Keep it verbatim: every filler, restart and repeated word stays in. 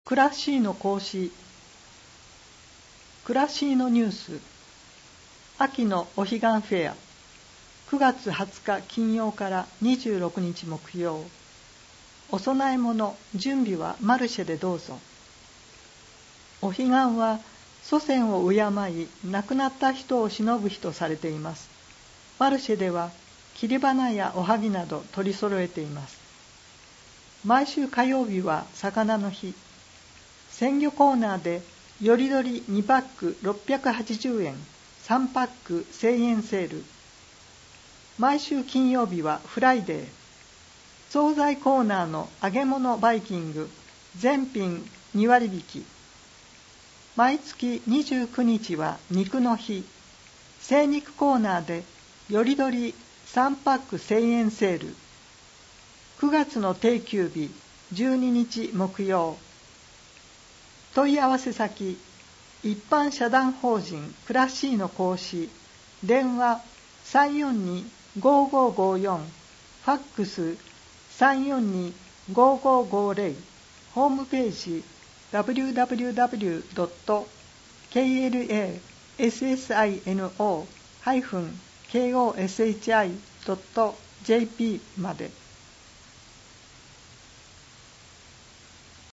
クラシーの講師クラシーのニュース秋のお彼岸フェアくがつはつか金曜からにじゅうろくにち木曜。お供え物準備はマルシェでどうぞ。お彼岸は祖先を敬い亡くなった人を偲ぶ日とされています。マルシェでは切り花やおはぎなど取り揃えています。毎週火曜日は魚の日。鮮魚コーナーでよりどりにパックろっぴゃくはちじゅうえん、さんパックせんえんセール。毎週金曜日はフライデー。惣菜コーナーの揚げ物バイキング全品にわりびき。毎月にじゅうくにちは肉の日。精肉コーナーでよりどりさんパックせんえんセール。くがつの定休日じゅうににち木曜。問い合わせ先一般社団法人クラシーの講師、電話 さんよんに ごごごよん、ファックス さんよんに ごごごぜろ、ホームページ ダブリューダブリューダブリュードットクラシノダットコシードットジェーピー まで。